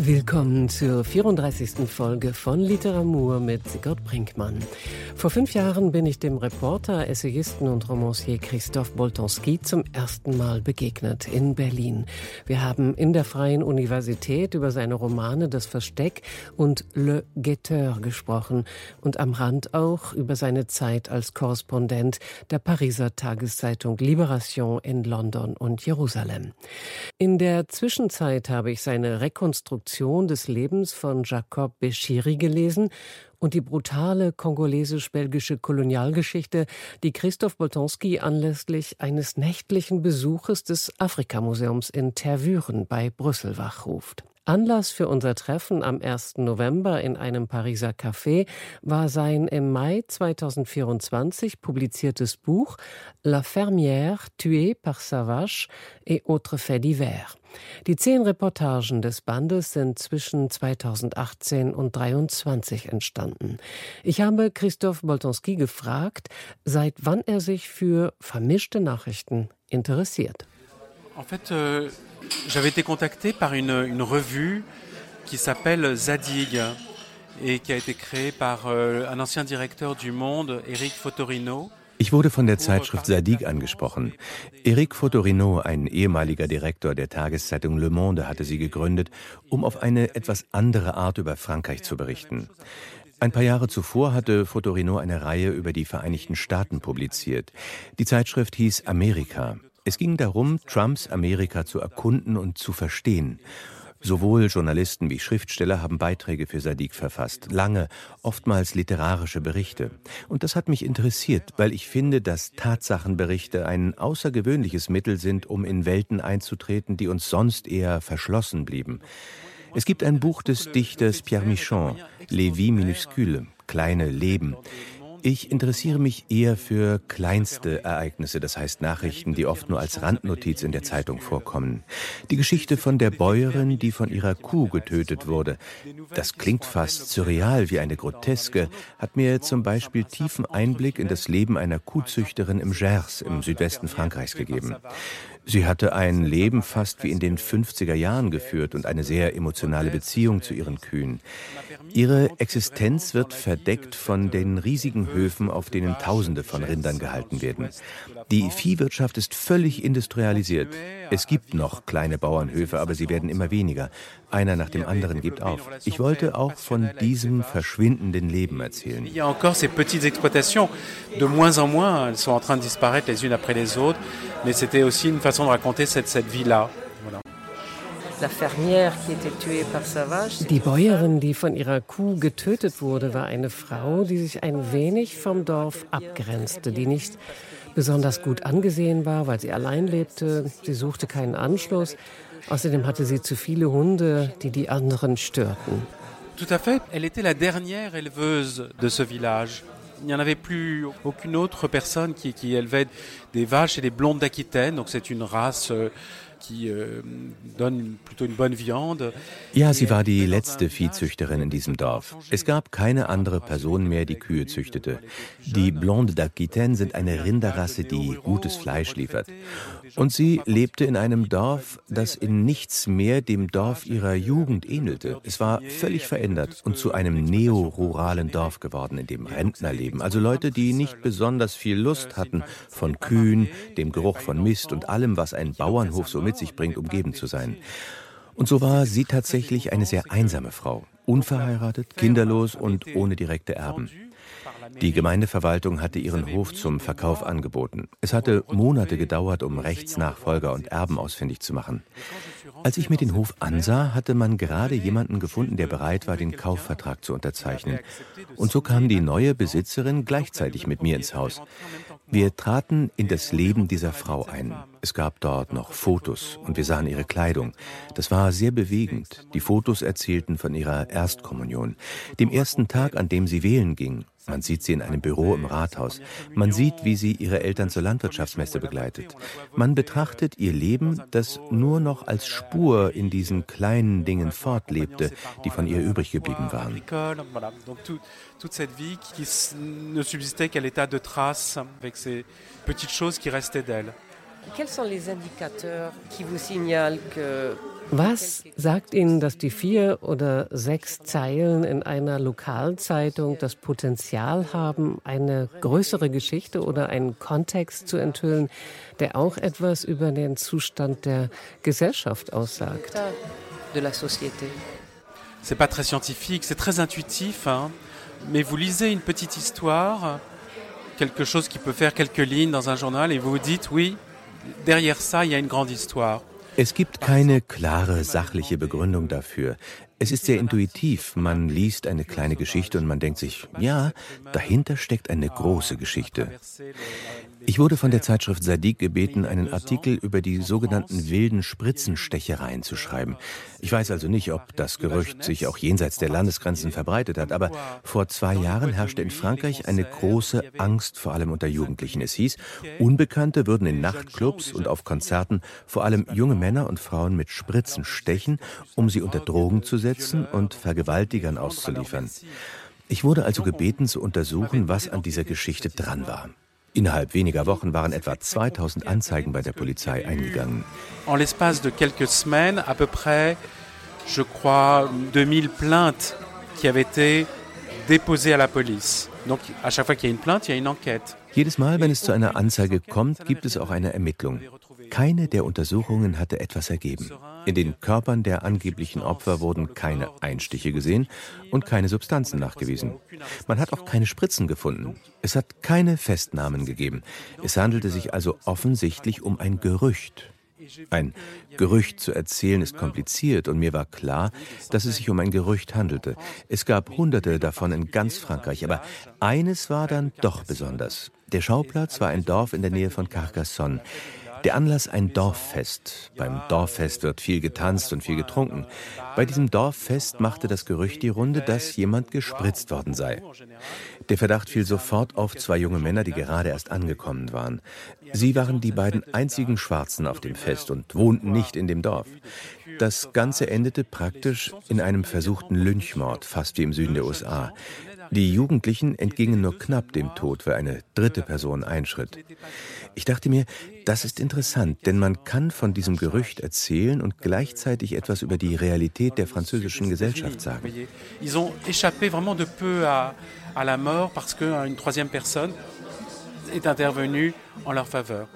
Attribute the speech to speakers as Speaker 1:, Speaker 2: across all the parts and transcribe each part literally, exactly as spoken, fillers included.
Speaker 1: Willkommen zur vierunddreißigsten Folge von Literamour mit Sigurd Brinkmann. Vor fünf Jahren bin ich dem Reporter, Essayisten und Romancier Christoph Boltanski zum ersten Mal begegnet in Berlin. Wir haben in der Freien Universität über seine Romane Das Versteck und Le Guetteur gesprochen und am Rand auch über seine Zeit als Korrespondent der Pariser Tageszeitung Libération in London und Jerusalem. In der Zwischenzeit habe ich seine Rekonstruktion des Lebens von Jacob Beschiri gelesen und die brutale kongolesisch-belgische Kolonialgeschichte, die Christoph Boltanski anlässlich eines nächtlichen Besuches des Afrikamuseums in Tervuren bei Brüssel wachruft. Anlass für unser Treffen am ersten November in einem Pariser Café war sein im Mai zweitausendvierundzwanzig publiziertes Buch La Fermière tuée par sa vache et autres faits divers. Die zehn Reportagen des Bandes sind zwischen zweitausendachtzehn und dreiundzwanzig entstanden. Ich habe Christoph Boltanski gefragt, seit wann er sich für vermischte Nachrichten interessiert.
Speaker 2: En fait, euh, j'avais été contacté par une, une revue qui s'appelle Zadig et qui a été créée par euh, un ancien directeur du Monde, Éric Fotorino.
Speaker 3: Ich wurde von der Zeitschrift Zadig angesprochen. Éric Fotorino, ein ehemaliger Direktor der Tageszeitung Le Monde, hatte sie gegründet, um auf eine etwas andere Art über Frankreich zu berichten. Ein paar Jahre zuvor hatte Fotorino eine Reihe über die Vereinigten Staaten publiziert. Die Zeitschrift hieß Amerika. Es ging darum, Trumps Amerika zu erkunden und zu verstehen. Sowohl Journalisten wie Schriftsteller haben Beiträge für Zadig verfasst, lange, oftmals literarische Berichte. Und das hat mich interessiert, weil ich finde, dass Tatsachenberichte ein außergewöhnliches Mittel sind, um in Welten einzutreten, die uns sonst eher verschlossen blieben. Es gibt ein Buch des Dichters Pierre Michon, Les Vies minuscules, kleine Leben. Ich interessiere mich eher für kleinste Ereignisse, das heißt Nachrichten, die oft nur als Randnotiz in der Zeitung vorkommen. Die Geschichte von der Bäuerin, die von ihrer Kuh getötet wurde. Das klingt fast surreal wie eine Groteske, hat mir zum Beispiel tiefen Einblick in das Leben einer Kuhzüchterin im Gers im Südwesten Frankreichs gegeben. Sie hatte ein Leben fast wie in den fünfziger Jahren geführt und eine sehr emotionale Beziehung zu ihren Kühen. Ihre Existenz wird verdeckt von den riesigen Höfen, auf denen Tausende von Rindern gehalten werden. Die Viehwirtschaft ist völlig industrialisiert. Es gibt noch kleine Bauernhöfe, aber sie werden immer weniger. Einer nach dem anderen gibt auf. Ich wollte auch von diesem verschwindenden Leben erzählen.
Speaker 2: Il y a encore ces petites exploitations, de moins en moins, elles sont en train de disparaître les unes après les autres, mais c'était aussi une façon de raconter cette, cette vie-là.
Speaker 1: Die Bäuerin, die von ihrer Kuh getötet wurde, war eine Frau, die sich ein wenig vom Dorf abgrenzte, die nicht besonders gut angesehen war, weil sie allein lebte. Sie suchte keinen Anschluss. Außerdem hatte sie zu viele Hunde, die die anderen störten.
Speaker 2: Tout à fait. Elle était la dernière éleveuse de ce village. Il n'y en avait plus aucune autre personne qui, qui élevait des vaches et des blondes d'Aquitaine. Donc c'est une race euh, qui euh, donne plutôt une bonne viande.
Speaker 3: Ja, sie war die letzte Viehzüchterin in diesem Dorf. Es gab keine andere Person mehr, die Kühe züchtete. Die Blondes d'Aquitaine sind eine Rinderrasse, die gutes Fleisch liefert. Und sie lebte in einem Dorf, das in nichts mehr dem Dorf ihrer Jugend ähnelte. Es war völlig verändert und zu einem neoruralen Dorf geworden, in dem Rentner leben. Also Leute, die nicht besonders viel Lust hatten, von Kühen, dem Geruch von Mist und allem, was ein Bauernhof so mit sich bringt, umgeben zu sein. Und so war sie tatsächlich eine sehr einsame Frau, unverheiratet, kinderlos und ohne direkte Erben. Die Gemeindeverwaltung hatte ihren Hof zum Verkauf angeboten. Es hatte Monate gedauert, um Rechtsnachfolger und Erben ausfindig zu machen. Als ich mir den Hof ansah, hatte man gerade jemanden gefunden, der bereit war, den Kaufvertrag zu unterzeichnen. Und so kam die neue Besitzerin gleichzeitig mit mir ins Haus. Wir traten in das Leben dieser Frau ein. Es gab dort noch Fotos und wir sahen ihre Kleidung. Das war sehr bewegend. Die Fotos erzählten von ihrer Erstkommunion, dem ersten Tag, an dem sie wählen ging. Man sieht sie in einem Büro im Rathaus. Man sieht, wie sie ihre Eltern zur Landwirtschaftsmesse begleitet. Man betrachtet ihr Leben, das nur noch als Spur in diesen kleinen Dingen fortlebte, die von ihr übrig geblieben waren.
Speaker 2: Toute cette vie qui ne subsistait qu'à l'état de traces, avec ces petites choses qui restaient d'elle.
Speaker 1: Quels sont les indicateurs qui vous signalent que Was sagt Ihnen, dass die vier oder sechs Zeilen in einer Lokalzeitung das Potenzial haben, eine größere Geschichte oder einen Kontext zu enthüllen, der auch etwas über den Zustand der Gesellschaft aussagt?
Speaker 2: C'est pas très scientifique, c'est très intuitif, hein. Mais vous lisez une petite histoire, quelque chose qui peut faire quelques lignes dans un journal et vous vous dites, oui, derrière ça, il y a une grande histoire.
Speaker 3: Es gibt keine klare sachliche Begründung dafür. Es ist sehr intuitiv. Man liest eine kleine Geschichte und man denkt sich, ja, dahinter steckt eine große Geschichte. Ich wurde von der Zeitschrift Zadig gebeten, einen Artikel über die sogenannten wilden Spritzenstechereien zu schreiben. Ich weiß also nicht, ob das Gerücht sich auch jenseits der Landesgrenzen verbreitet hat, aber vor zwei Jahren herrschte in Frankreich eine große Angst, vor allem unter Jugendlichen. Es hieß, Unbekannte würden in Nachtclubs und auf Konzerten vor allem junge Männer und Frauen mit Spritzen stechen, um sie unter Drogen zu setzen und Vergewaltigern auszuliefern. Ich wurde also gebeten, zu untersuchen, was an dieser Geschichte dran war. Innerhalb weniger Wochen waren etwa zweitausend Anzeigen bei der Polizei eingegangen.
Speaker 2: En l'espace de quelques semaines, à peu près, je crois, deux mille plaintes qui avaient été déposées à la police. Donc, à chaque fois qu'il y a une plainte, il y a une enquête.
Speaker 3: Jedes Mal, wenn es zu einer Anzeige kommt, gibt es auch eine Ermittlung. Keine der Untersuchungen hatte etwas ergeben. In den Körpern der angeblichen Opfer wurden keine Einstiche gesehen und keine Substanzen nachgewiesen. Man hat auch keine Spritzen gefunden. Es hat keine Festnahmen gegeben. Es handelte sich also offensichtlich um ein Gerücht. Ein Gerücht zu erzählen ist kompliziert und mir war klar, dass es sich um ein Gerücht handelte. Es gab Hunderte davon in ganz Frankreich, aber eines war dann doch besonders. Der Schauplatz war ein Dorf in der Nähe von Carcassonne. Der Anlass ein Dorffest. Beim Dorffest wird viel getanzt und viel getrunken. Bei diesem Dorffest machte das Gerücht die Runde, dass jemand gespritzt worden sei. Der Verdacht fiel sofort auf zwei junge Männer, die gerade erst angekommen waren. Sie waren die beiden einzigen Schwarzen auf dem Fest und wohnten nicht in dem Dorf. Das Ganze endete praktisch in einem versuchten Lynchmord, fast wie im Süden der U S A. Die Jugendlichen entgingen nur knapp dem Tod, weil eine dritte Person einschritt. Ich dachte mir, das ist interessant, denn man kann von diesem Gerücht erzählen und gleichzeitig etwas über die Realität der französischen Gesellschaft sagen.
Speaker 2: Ils ont échappé vraiment de peu à, à la mort parce qu'une troisième personne est intervenue en leur faveur.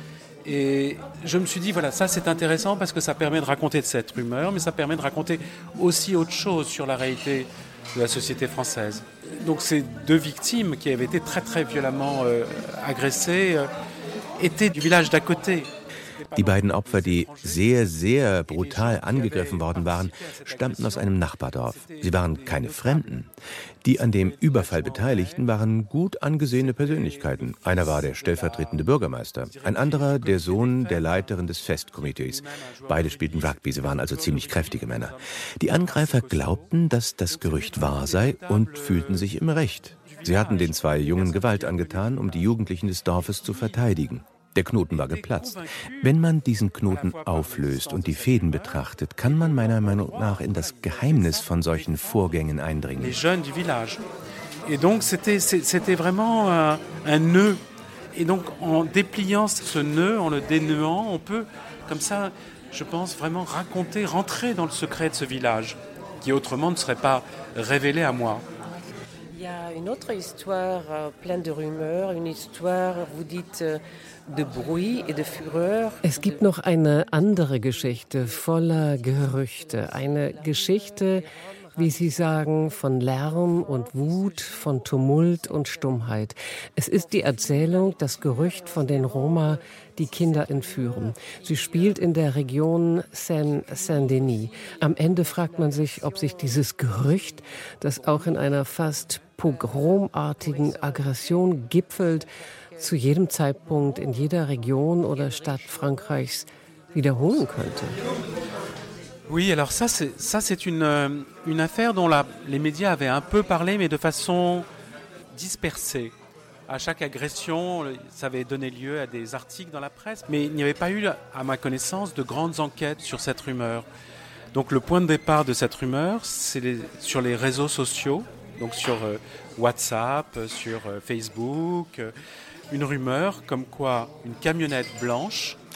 Speaker 2: Et je me suis dit, voilà, ça c'est intéressant parce que ça permet de raconter cette rumeur, mais ça permet de raconter aussi autre chose sur la réalité de la société française. Donc ces deux victimes qui avaient été très très violemment euh, agressées euh, étaient du village d'à côté.
Speaker 3: Die beiden Opfer, die sehr, sehr brutal angegriffen worden waren, stammten aus einem Nachbardorf. Sie waren keine Fremden. Die an dem Überfall Beteiligten waren gut angesehene Persönlichkeiten. Einer war der stellvertretende Bürgermeister, ein anderer der Sohn der Leiterin des Festkomitees. Beide spielten Rugby, sie waren also ziemlich kräftige Männer. Die Angreifer glaubten, dass das Gerücht wahr sei und fühlten sich im Recht. Sie hatten den zwei Jungen Gewalt angetan, um die Jugendlichen des Dorfes zu verteidigen. Der Knoten war geplatzt. Wenn man diesen Knoten auflöst und die Fäden betrachtet, kann man meiner Meinung nach in das Geheimnis von solchen Vorgängen eindringen.
Speaker 2: Les jeunes du village. Et donc c'était c'était vraiment un, un nœud. Et donc en dépliant ce nœud, en le dénouant, on peut comme ça, je pense vraiment raconter, rentrer dans le secret de ce village qui autrement ne serait pas révélé à moi.
Speaker 4: Il y a une autre histoire euh, pleine de rumeurs, une histoire, vous dites, euh, de bruit et de fureur.
Speaker 1: Es gibt noch eine andere Geschichte voller Gerüchte. Eine Geschichte, wie Sie sagen, von Lärm und Wut, von Tumult und Stummheit. Es ist die Erzählung, das Gerücht von den Roma, die Kinder entführen. Sie spielt in der Region Seine-Saint-Denis. Am Ende fragt man sich, ob sich dieses Gerücht, das auch in einer fast pogromartigen Aggression gipfelt, zu jedem Zeitpunkt in jeder Region oder Stadt Frankreichs wiederholen könnte.
Speaker 2: Oui, alors ça c'est ça c'est une une affaire dont la, les médias avaient un peu parlé, mais de façon dispersée. À chaque agression, ça avait donné lieu à des articles dans la presse, mais il n'y avait pas eu, à ma connaissance, de grandes enquêtes sur cette rumeur. Donc le point de départ de cette rumeur, c'est les, sur les réseaux sociaux, donc sur euh, WhatsApp, sur euh, Facebook, euh, une rumeur comme quoi une camionnette blanche.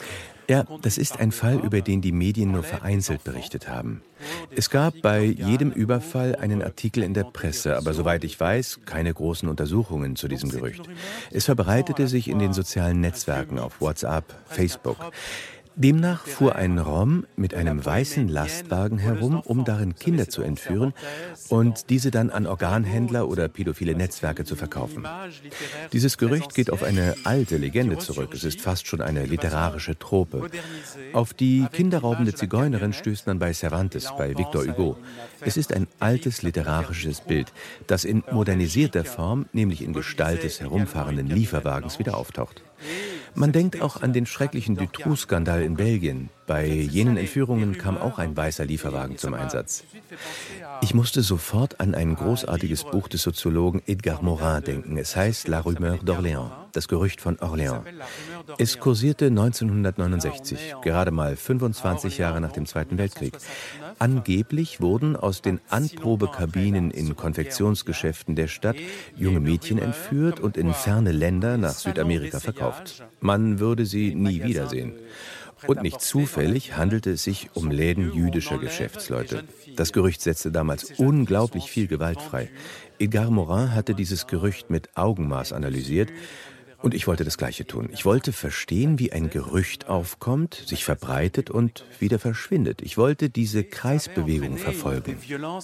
Speaker 3: Ja, das ist ein Fall, über den die Medien nur vereinzelt berichtet haben. Es gab bei jedem Überfall einen Artikel in der Presse, aber soweit ich weiß, keine großen Untersuchungen zu diesem Gerücht. Es verbreitete sich in den sozialen Netzwerken auf WhatsApp, Facebook. Demnach fuhr ein Rom mit einem weißen Lastwagen herum, um darin Kinder zu entführen und diese dann an Organhändler oder pädophile Netzwerke zu verkaufen. Dieses Gerücht geht auf eine alte Legende zurück. Es ist fast schon eine literarische Trope. Auf die kinderraubende Zigeunerin stößt man bei Cervantes, bei Victor Hugo. Es ist ein altes literarisches Bild, das in modernisierter Form, nämlich in Gestalt des herumfahrenden Lieferwagens, wieder auftaucht. Man denkt auch an den schrecklichen Dutroux-Skandal in Belgien. Bei jenen Entführungen kam auch ein weißer Lieferwagen zum Einsatz. Ich musste sofort an ein großartiges Buch des Soziologen Edgar Morin denken. Es heißt La Rumeur d'Orléans, das Gerücht von Orléans. Es kursierte neunzehnhundertneunundsechzig, gerade mal fünfundzwanzig Jahre nach dem Zweiten Weltkrieg. Angeblich wurden aus den Anprobekabinen in Konfektionsgeschäften der Stadt junge Mädchen entführt und in ferne Länder nach Südamerika verkauft. Man würde sie nie wiedersehen. Und nicht zufällig handelte es sich um Läden jüdischer Geschäftsleute. Das Gerücht setzte damals unglaublich viel Gewalt frei. Edgar Morin hatte dieses Gerücht mit Augenmaß analysiert. Und ich wollte das Gleiche tun. Ich wollte verstehen, wie ein Gerücht aufkommt, sich verbreitet und wieder verschwindet. Ich wollte diese Kreisbewegung verfolgen.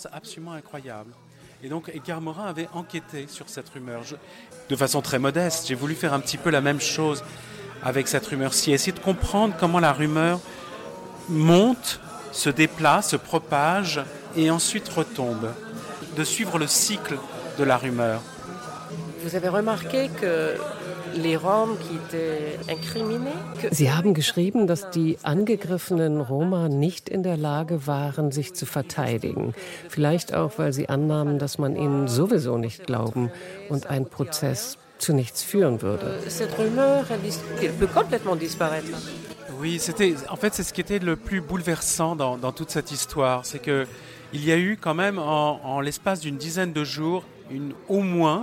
Speaker 2: Et donc Edgar Morin avait enquêté sur cette rumeur. Je, de façon très modeste, j'ai voulu faire un petit peu la même chose avec cette rumeur-ci, essayer de comprendre comment la rumeur monte, se déplace, se propage et ensuite retombe, de suivre le cycle de la rumeur.
Speaker 4: Vous avez remarqué que les Roms qui étaient incriminés...
Speaker 1: Sie haben geschrieben, dass die angegriffenen Roma nicht in der Lage waren, sich zu verteidigen. Vielleicht auch, weil sie annahmen, dass man ihnen sowieso nicht glauben und ein Prozess zu nichts führen würde.
Speaker 4: Cette rumeur, elle peut complètement disparaître.
Speaker 2: Oui, c'était, en fait, c'est ce qui était le plus bouleversant dans, dans toute cette histoire. C'est que il y a eu quand même, en, en l'espace d'une dizaine de jours, une, au moins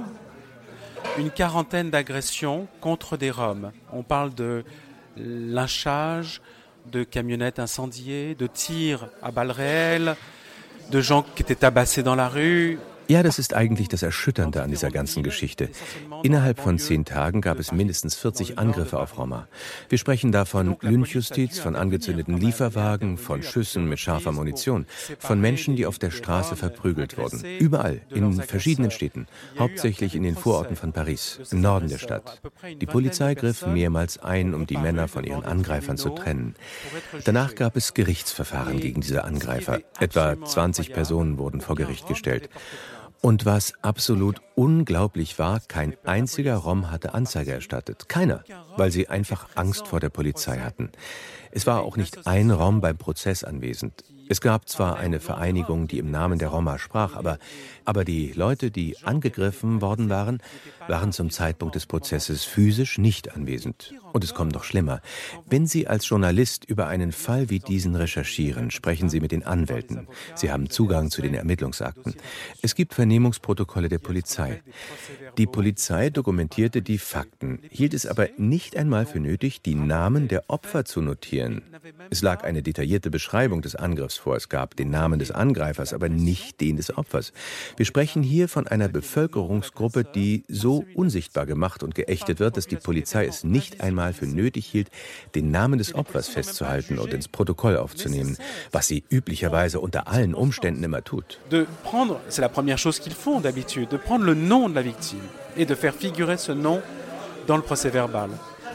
Speaker 2: une quarantaine d'agressions contre des Roms. On parle de lynchage, de camionnettes incendiées, de tirs à balles réelles, de gens qui étaient tabassés dans la rue.
Speaker 3: Ja, das ist eigentlich das Erschütternde an dieser ganzen Geschichte. Innerhalb von zehn Tagen gab es mindestens vierzig Angriffe auf Roma. Wir sprechen da von Lynchjustiz, von angezündeten Lieferwagen, von Schüssen mit scharfer Munition, von Menschen, die auf der Straße verprügelt wurden. Überall, in verschiedenen Städten, hauptsächlich in den Vororten von Paris, im Norden der Stadt. Die Polizei griff mehrmals ein, um die Männer von ihren Angreifern zu trennen. Danach gab es Gerichtsverfahren gegen diese Angreifer. Etwa zwanzig Personen wurden vor Gericht gestellt. Und was absolut unglaublich war, kein einziger Rom hatte Anzeige erstattet. Keiner, weil sie einfach Angst vor der Polizei hatten. Es war auch nicht ein Rom beim Prozess anwesend. Es gab zwar eine Vereinigung, die im Namen der Roma sprach, aber, aber die Leute, die angegriffen worden waren, waren zum Zeitpunkt des Prozesses physisch nicht anwesend. Und es kommt noch schlimmer. Wenn Sie als Journalist über einen Fall wie diesen recherchieren, sprechen Sie mit den Anwälten. Sie haben Zugang zu den Ermittlungsakten. Es gibt Vernehmungsprotokolle der Polizei. Die Polizei dokumentierte die Fakten, hielt es aber nicht einmal für nötig, die Namen der Opfer zu notieren. Es lag eine detaillierte Beschreibung des Angriffs vor. Es gab den Namen des Angreifers, aber nicht den des Opfers. Wir sprechen hier von einer Bevölkerungsgruppe, die so unsichtbar gemacht und geächtet wird, dass die Polizei es nicht einmal für nötig hielt, den Namen des Opfers festzuhalten und ins Protokoll aufzunehmen, was sie üblicherweise unter allen Umständen immer tut.
Speaker 2: De prendre, c'est la première chose qu'ils font d'habitude, de prendre le nom de la victime et de faire figurer ce nom dans le procès verbal.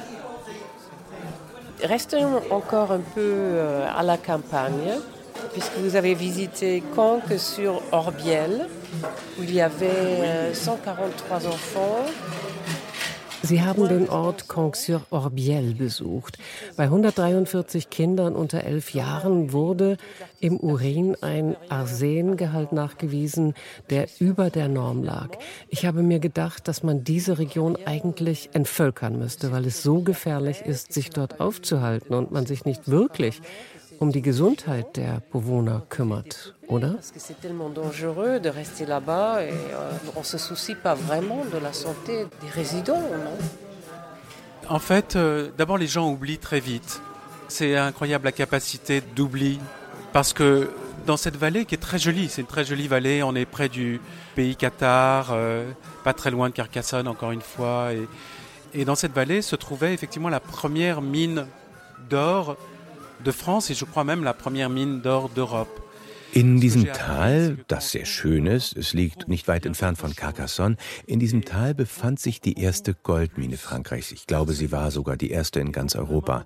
Speaker 4: Restons encore un peu à la campagne, puisque vous avez visité Conques-sur-Orbiel, où il y avait cent quarante-trois enfants.
Speaker 1: Sie haben den Ort Conques-sur-Orbiel besucht. Bei hundertdreiundvierzig Kindern unter elf Jahren wurde im Urin ein Arsengehalt nachgewiesen, der über der Norm lag. Ich habe mir gedacht, dass man diese Region eigentlich entvölkern müsste, weil es so gefährlich ist, sich dort aufzuhalten und man sich nicht wirklich um die Gesundheit der Bewohner kümmert, oder?
Speaker 4: Parce que c'est tellement dangereux de rester là-bas et on se soucie pas vraiment de la santé des résidents, non?
Speaker 2: En fait, euh, d'abord les gens oublient très vite C'est incroyable la capacité d'oubli, parce que dans cette vallée qui est très jolie, c'est une très jolie vallée, on est près du pays Qatar, euh, pas très loin de Carcassonne encore une fois, et, et dans cette vallée se trouvait effectivement la première mine d'or de France et je crois même la première mine d'or d'Europe.
Speaker 3: In diesem Tal, das sehr schön ist, es liegt nicht weit entfernt von Carcassonne, in diesem Tal befand sich die erste Goldmine Frankreichs. Ich glaube, sie war sogar die erste in ganz Europa.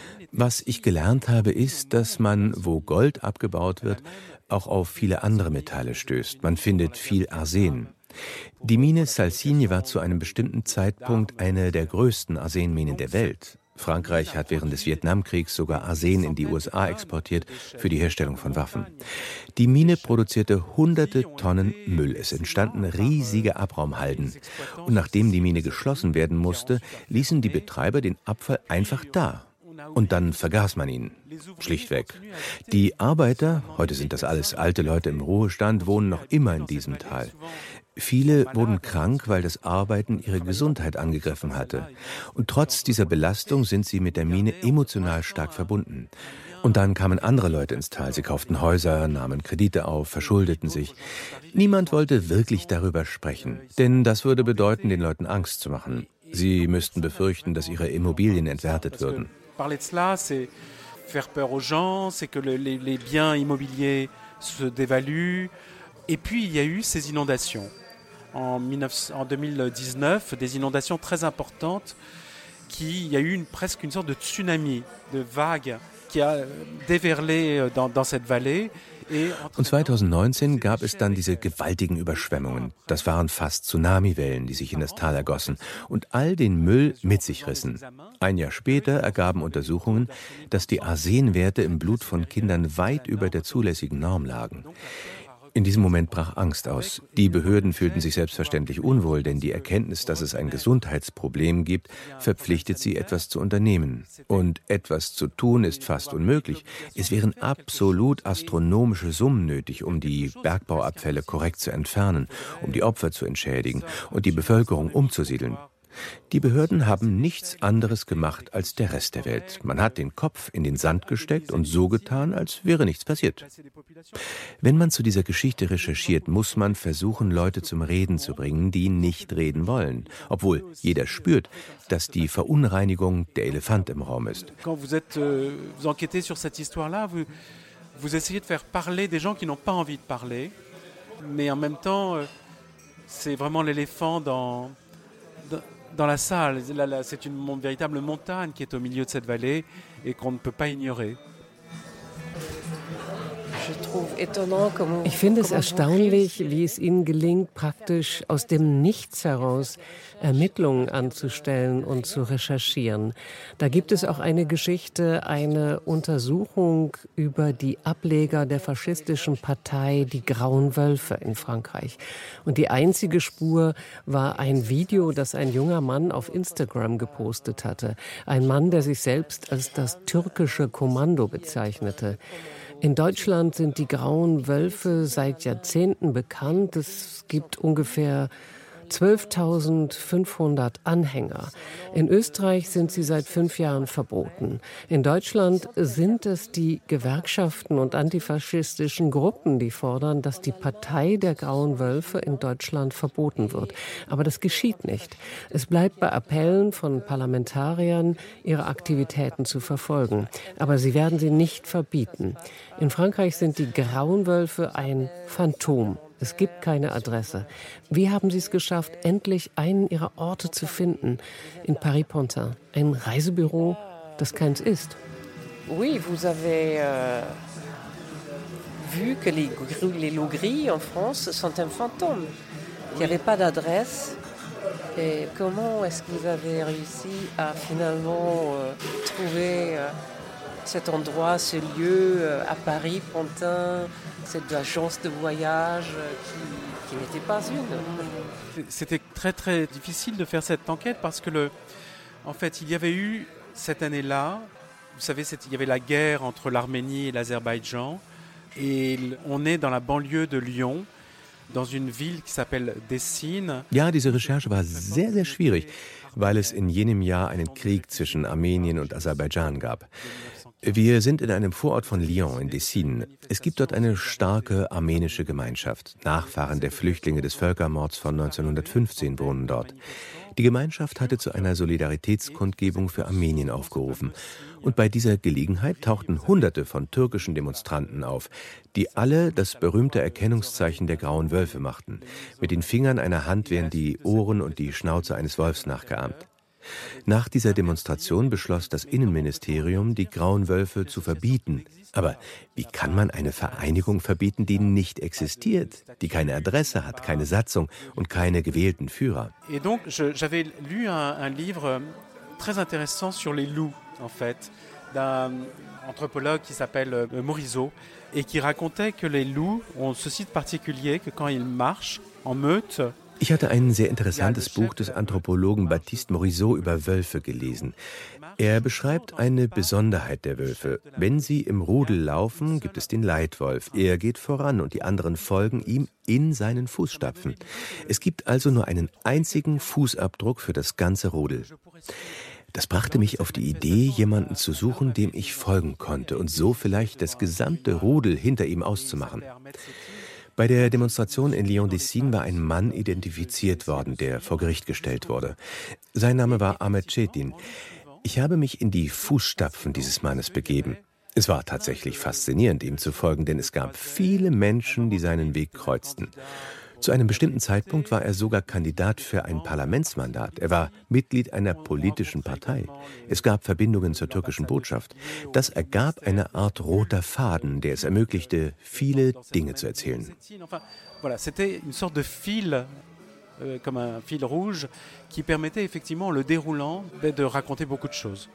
Speaker 3: Was ich gelernt habe, ist, dass man, wo Gold abgebaut wird, auch auf viele andere Metalle stößt. Man findet viel Arsen. Die Mine Salsigne war zu einem bestimmten Zeitpunkt eine der größten Arsenminen der Welt. Frankreich hat während des Vietnamkriegs sogar Arsen in die U S A exportiert für die Herstellung von Waffen. Die Mine produzierte hunderte Tonnen Müll. Es entstanden riesige Abraumhalden. Und nachdem die Mine geschlossen werden musste, ließen die Betreiber den Abfall einfach da. Und dann vergaß man ihn. Schlichtweg. Die Arbeiter, heute sind das alles alte Leute im Ruhestand, wohnen noch immer in diesem Tal. Viele wurden krank, weil das Arbeiten ihre Gesundheit angegriffen hatte. Und trotz dieser Belastung sind sie mit der Mine emotional stark verbunden. Und dann kamen andere Leute ins Tal. Sie kauften Häuser, nahmen Kredite auf, verschuldeten sich. Niemand wollte wirklich darüber sprechen, denn das würde bedeuten, den Leuten Angst zu machen. Sie müssten befürchten, dass ihre Immobilien entwertet würden.
Speaker 2: Parler de cela, c'est faire peur aux gens, c'est que les, les biens immobiliers se dévaluent. Et puis il y a eu ces inondations. En, en deux mille dix-neuf, des inondations très importantes, qui, il y a eu une, presque une sorte de tsunami, de vague qui a déferlé dans, dans cette vallée.
Speaker 3: Und zweitausendneunzehn gab es dann diese gewaltigen Überschwemmungen. Das waren fast Tsunamiwellen, die sich in das Tal ergossen und all den Müll mit sich rissen. Ein Jahr später ergaben Untersuchungen, dass die Arsenwerte im Blut von Kindern weit über der zulässigen Norm lagen. In diesem Moment brach Angst aus. Die Behörden fühlten sich selbstverständlich unwohl, denn die Erkenntnis, dass es ein Gesundheitsproblem gibt, verpflichtet sie, etwas zu unternehmen. Und etwas zu tun ist fast unmöglich. Es wären absolut astronomische Summen nötig, um die Bergbauabfälle korrekt zu entfernen, um die Opfer zu entschädigen und die Bevölkerung umzusiedeln. Die Behörden haben nichts anderes gemacht als der Rest der Welt. Man hat den Kopf in den Sand gesteckt und so getan, als wäre nichts passiert. Wenn man zu dieser Geschichte recherchiert, muss man versuchen, Leute zum Reden zu bringen, die nicht reden wollen. Obwohl jeder spürt, dass die Verunreinigung der Elefant im Raum ist.
Speaker 2: Quand vous êtes, euh, vous enquêtez sur cette histoire-là, vous, vous essayez de faire parler des gens qui n'ont pas envie de parler, mais en même temps, euh, c'est vraiment l'éléphant dans... dans la salle. C'est une, une véritable montagne qui est au milieu de cette vallée et qu'on ne peut pas ignorer.
Speaker 1: Ich finde es erstaunlich, wie es Ihnen gelingt, praktisch aus dem Nichts heraus Ermittlungen anzustellen und zu recherchieren. Da gibt es auch eine Geschichte, eine Untersuchung über die Ableger der faschistischen Partei Die Grauen Wölfe in Frankreich. Und die einzige Spur war ein Video, das ein junger Mann auf Instagram gepostet hatte. Ein Mann, der sich selbst als das türkische Kommando bezeichnete. In Deutschland sind die Grauen Wölfe seit Jahrzehnten bekannt. Es gibt ungefähr zwölftausendfünfhundert Anhänger. In Österreich sind sie seit fünf Jahren verboten. In Deutschland sind es die Gewerkschaften und antifaschistischen Gruppen, die fordern, dass die Partei der Grauen Wölfe in Deutschland verboten wird. Aber das geschieht nicht. Es bleibt bei Appellen von Parlamentariern, ihre Aktivitäten zu verfolgen. Aber sie werden sie nicht verbieten. In Frankreich sind die Grauen Wölfe ein Phantom. Es gibt keine Adresse. Wie haben Sie es geschafft, endlich einen Ihrer Orte zu finden in Paris-Pantin? Ein Reisebüro, das keins ist.
Speaker 4: Oui, vous avez euh, vu que les, les loups gris en France sont un fantôme. Il n'y avait pas d'adresse. Et comment est-ce que vous avez réussi à finalement euh, trouver euh, cet endroit, ce lieu euh, à Paris, Pantin, cette agence de voyage qui, qui n'était pas une.
Speaker 2: C'était très très difficile de faire cette enquête parce que, le, en fait, il y avait eu cette année-là, vous savez, il y avait la guerre entre l'Arménie et l'Azerbaïdjan, et on est dans la banlieue de Lyon, dans une ville qui s'appelle Dessine.
Speaker 3: Ja, diese Recherche war sehr, sehr schwierig, weil es in jenem Jahr einen Krieg zwischen Armenien und Aserbaidschan gab. Wir sind in einem Vorort von Lyon in Tessin. Es gibt dort eine starke armenische Gemeinschaft. Nachfahren der Flüchtlinge des Völkermords von neunzehnhundertfünfzehn wohnen dort. Die Gemeinschaft hatte zu einer Solidaritätskundgebung für Armenien aufgerufen. Und bei dieser Gelegenheit tauchten Hunderte von türkischen Demonstranten auf, die alle das berühmte Erkennungszeichen der grauen Wölfe machten. Mit den Fingern einer Hand werden die Ohren und die Schnauze eines Wolfs nachgeahmt. Nach dieser Demonstration beschloss das Innenministerium, die grauen Wölfe zu verbieten. Aber wie kann man eine Vereinigung verbieten, die nicht existiert, die keine Adresse hat, keine Satzung und keine gewählten Führer?
Speaker 2: Et donc, je, j'avais lu un, un livre très intéressant sur les loups, en fait, d'un anthropologue qui s'appelle Morisot, et qui racontait que les loups ont ceci de particulier que quand ils marchent en meute.
Speaker 3: Ich hatte ein sehr interessantes Buch des Anthropologen Baptiste Morisot über Wölfe gelesen. Er beschreibt eine Besonderheit der Wölfe. Wenn sie im Rudel laufen, gibt es den Leitwolf. Er geht voran und die anderen folgen ihm in seinen Fußstapfen. Es gibt also nur einen einzigen Fußabdruck für das ganze Rudel. Das brachte mich auf die Idee, jemanden zu suchen, dem ich folgen konnte und so vielleicht das gesamte Rudel hinter ihm auszumachen. Bei der Demonstration in Lyon-Tessin war ein Mann identifiziert worden, der vor Gericht gestellt wurde. Sein Name war Ahmed Cetin. Ich habe mich in die Fußstapfen dieses Mannes begeben. Es war tatsächlich faszinierend, ihm zu folgen, denn es gab viele Menschen, die seinen Weg kreuzten. Zu einem bestimmten Zeitpunkt war er sogar Kandidat für ein Parlamentsmandat. Er war Mitglied einer politischen Partei. Es gab Verbindungen zur türkischen Botschaft. Das ergab eine Art roter Faden, der es ermöglichte, viele Dinge zu erzählen.
Speaker 2: Voilà, c'était une sorte de fil, euh, comme un fil rouge, qui permettait effectivement le déroulant de raconter beaucoup de choses.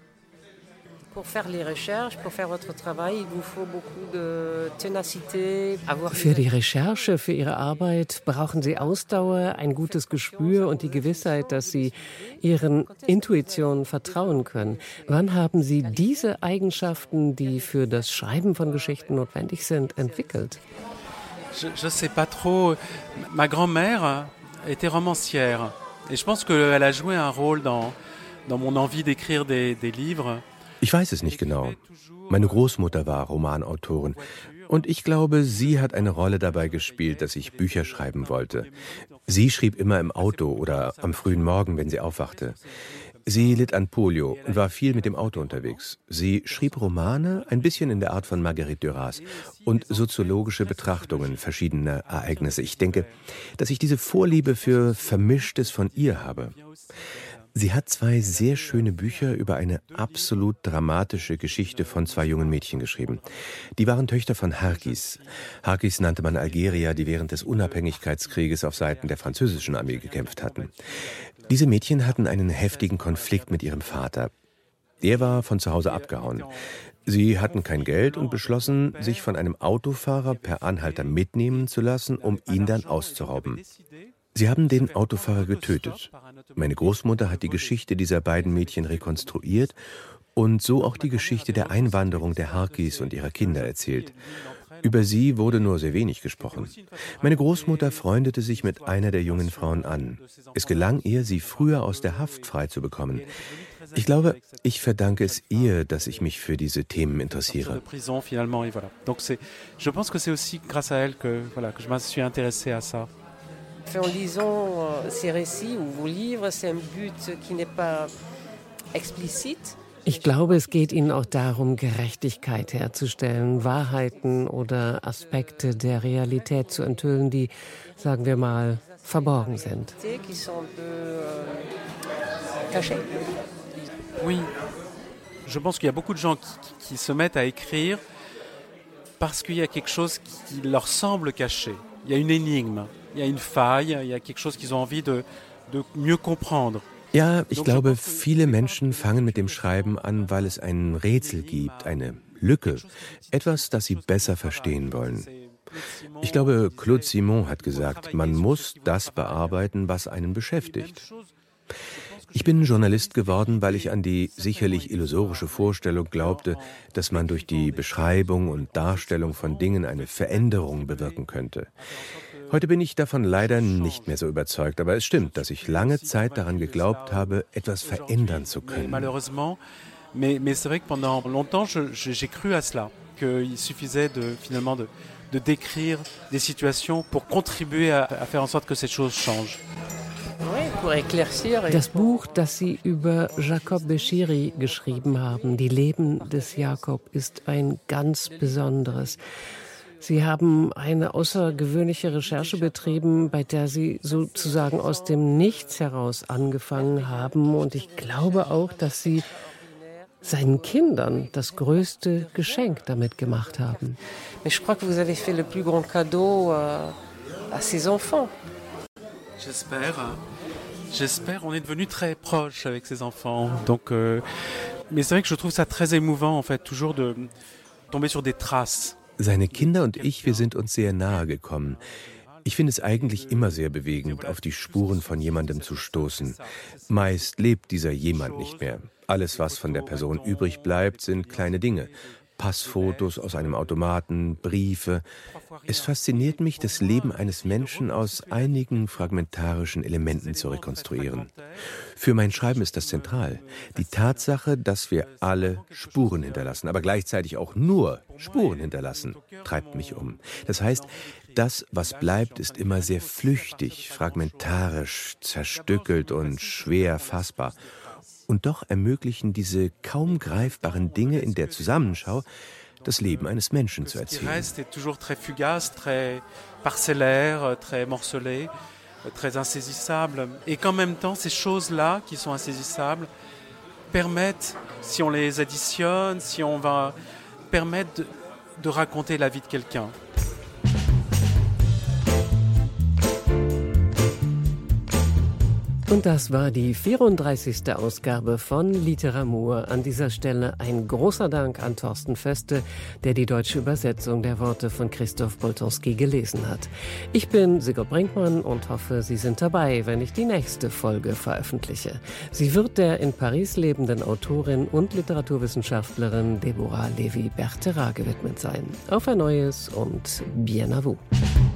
Speaker 4: Pour faire les recherches, pour faire votre travail, il vous faut beaucoup de ténacité.
Speaker 1: Für die Recherche, für Ihre Arbeit brauchen Sie Ausdauer, ein gutes Gespür und die Gewissheit, dass Sie Ihren Intuitionen vertrauen können. Wann haben Sie diese Eigenschaften, die für das Schreiben von Geschichten notwendig sind, entwickelt?
Speaker 2: Je ne sais pas trop. Ma grand-mère était romancière. Et je pense qu'elle a joué un rôle dans, dans mon envie d'écrire des, des livres.
Speaker 3: Ich weiß es nicht genau. Meine Großmutter war Romanautorin und ich glaube, sie hat eine Rolle dabei gespielt, dass ich Bücher schreiben wollte. Sie schrieb immer im Auto oder am frühen Morgen, wenn sie aufwachte. Sie litt an Polio und war viel mit dem Auto unterwegs. Sie schrieb Romane, ein bisschen in der Art von Marguerite Duras und soziologische Betrachtungen verschiedener Ereignisse. Ich denke, dass ich diese Vorliebe für Vermischtes von ihr habe. Sie hat zwei sehr schöne Bücher über eine absolut dramatische Geschichte von zwei jungen Mädchen geschrieben. Die waren Töchter von Harkis. Harkis nannte man Algerier, die während des Unabhängigkeitskrieges auf Seiten der französischen Armee gekämpft hatten. Diese Mädchen hatten einen heftigen Konflikt mit ihrem Vater. Der war von zu Hause abgehauen. Sie hatten kein Geld und beschlossen, sich von einem Autofahrer per Anhalter mitnehmen zu lassen, um ihn dann auszurauben. Sie haben den Autofahrer getötet. Meine Großmutter hat die Geschichte dieser beiden Mädchen rekonstruiert und so auch die Geschichte der Einwanderung der Harkis und ihrer Kinder erzählt. Über sie wurde nur sehr wenig gesprochen. Meine Großmutter freundete sich mit einer der jungen Frauen an. Es gelang ihr, sie früher aus der Haft frei zu bekommen. Ich glaube, ich verdanke es ihr, dass ich mich für diese Themen interessiere.
Speaker 4: En lisant ces récits ou vos livres, c'est un but qui n'est pas explicite.
Speaker 1: Ich glaube, es geht Ihnen auch darum, Gerechtigkeit herzustellen, Wahrheiten oder Aspekte der Realität zu enthüllen, die, sagen wir mal, verborgen sind.
Speaker 2: Oui, je pense qu'il y a beaucoup de gens qui, qui se mettent à écrire parce qu'il y a quelque chose qui leur semble caché. Il y a une énigme. Il y a une faille, il y a quelque chose qu'ils ont envie de, de mieux comprendre.
Speaker 3: Ja, ich glaube, viele Menschen fangen mit dem Schreiben an, weil es ein Rätsel gibt, eine Lücke, etwas, das sie besser verstehen wollen. Ich glaube, Claude Simon hat gesagt, man muss das bearbeiten, was einen beschäftigt. Ich bin Journalist geworden, weil ich an die sicherlich illusorische Vorstellung glaubte, dass man durch die Beschreibung und Darstellung von Dingen eine Veränderung bewirken könnte. Heute bin ich davon leider nicht mehr so überzeugt, aber es stimmt, dass ich lange Zeit daran geglaubt habe, etwas verändern zu können.
Speaker 2: Malheureusement, Mais, mais c'est vrai que pendant longtemps, je, je, j'ai cru à cela, qu'il suffisait de, finalement de, de décrire des situations pour contribuer à, à faire en sorte que cette chose change.
Speaker 1: Das Buch, das Sie über Jacob Beschiri geschrieben haben, Die Leben des Jacob, ist ein ganz besonderes. Sie haben eine außergewöhnliche Recherche betrieben, bei der Sie sozusagen aus dem Nichts heraus angefangen haben. Und ich glaube auch, dass Sie seinen Kindern das größte Geschenk damit gemacht haben.
Speaker 4: Mais je crois que vous avez fait le plus grand cadeau euh, à ses enfants.
Speaker 2: J'espère. J'espère. On est devenus très proches avec ses enfants. Donc, euh, mais c'est vrai que je trouve ça très émouvant, en fait, toujours de tomber sur des traces.
Speaker 3: Seine Kinder und ich, wir sind uns sehr nahe gekommen. Ich finde es eigentlich immer sehr bewegend, auf die Spuren von jemandem zu stoßen. Meist lebt dieser jemand nicht mehr. Alles, was von der Person übrig bleibt, sind kleine Dinge. Passfotos aus einem Automaten, Briefe. Es fasziniert mich, das Leben eines Menschen aus einigen fragmentarischen Elementen zu rekonstruieren. Für mein Schreiben ist das zentral. Die Tatsache, dass wir alle Spuren hinterlassen, aber gleichzeitig auch nur Spuren hinterlassen, treibt mich um. Das heißt, das, was bleibt, ist immer sehr flüchtig, fragmentarisch, zerstückelt und schwer fassbar. Und doch ermöglichen diese kaum greifbaren Dinge in der Zusammenschau, das Leben eines Menschen zu erzählen.
Speaker 2: Ce qui reste est toujours très fugace, très parcellaire, très morcelé, très insaisissable. Et qu'en même temps, ces choses-là qui sont insaisissables permettent, si on les additionne, si on va permettre de, de raconter la vie de quelqu'un.
Speaker 1: Und das war die vierunddreißigste Ausgabe von Literamour. An dieser Stelle ein großer Dank an Thorsten Föste, der die deutsche Übersetzung der Worte von Christoph Boltanski gelesen hat. Ich bin Sigurd Brinkmann und hoffe, Sie sind dabei, wenn ich die nächste Folge veröffentliche. Sie wird der in Paris lebenden Autorin und Literaturwissenschaftlerin Deborah Lévy-Bertherat gewidmet sein. Auf ein neues und bien à vous.